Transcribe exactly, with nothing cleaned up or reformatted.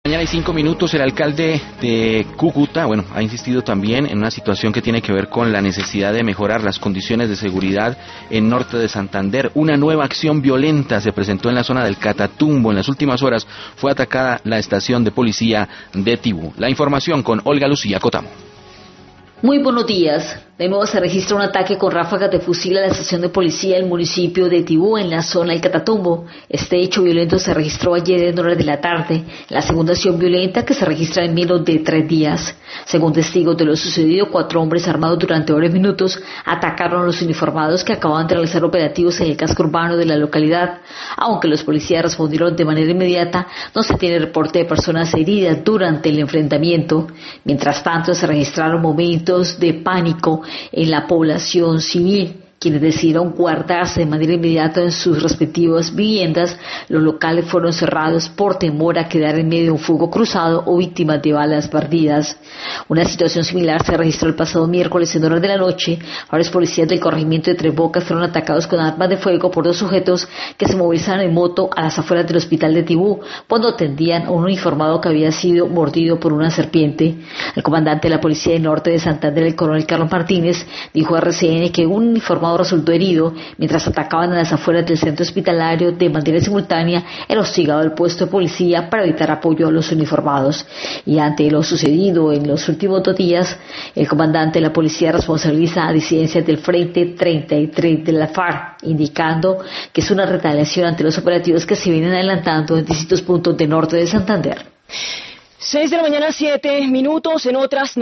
Mañana hay cinco minutos. El alcalde de Cúcuta, bueno, ha insistido también en una situación que tiene que ver con la necesidad de mejorar las condiciones de seguridad en norte de Santander. Una nueva acción violenta se presentó en la zona del Catatumbo. En las últimas horas fue atacada la estación de policía de Tibú. La información con Olga Lucía Cotamo. Muy buenos días. De nuevo se registra un ataque con ráfagas de fusil a la estación de policía del municipio de Tibú, en la zona del Catatumbo. Este hecho violento se registró ayer en horas de la tarde, la segunda acción violenta que se registra en menos de tres días. Según testigos de lo sucedido, cuatro hombres armados durante varios minutos atacaron a los uniformados que acababan de realizar operativos en el casco urbano de la localidad. Aunque los policías respondieron de manera inmediata, no se tiene reporte de personas heridas durante el enfrentamiento. Mientras tanto, se registraron momentos de pánico en la población civil, quienes decidieron guardarse de manera inmediata en sus respectivas viviendas. Los locales fueron cerrados por temor a quedar en medio de un fuego cruzado o víctimas de balas perdidas. Una situación similar se registró el pasado miércoles en horas de la noche. Varios policías del corregimiento de Tres Bocas fueron atacados con armas de fuego por dos sujetos que se movilizaron en moto a las afueras del hospital de Tibú cuando atendían a un uniformado que había sido mordido por una serpiente. El comandante de la Policía del Norte de Santander, el coronel Carlos Martínez, dijo a R C N que un uniformado resultó herido mientras atacaban a las afueras del centro hospitalario de manera simultánea el hostigado del puesto de policía para evitar apoyo a los uniformados. Y ante lo sucedido en los últimos dos días, el comandante de la policía responsabiliza a disidencias del Frente treinta y tres de la FARC, indicando que es una retaliación ante los operativos que se vienen adelantando en distintos puntos del norte de Santander. Seis de la mañana, siete minutos. En otras